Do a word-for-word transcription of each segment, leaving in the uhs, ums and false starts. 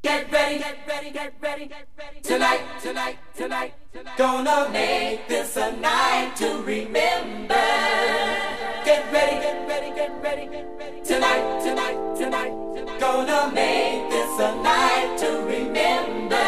Get ready, get ready, get ready, get ready. Tonight, tonight, tonight, tonight. Gonna make this a night to remember. Get ready, get ready, get ready, get ready. Tonight, tonight, tonight, tonight. Gonna make this a night to remember.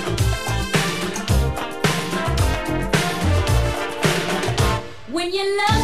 When you love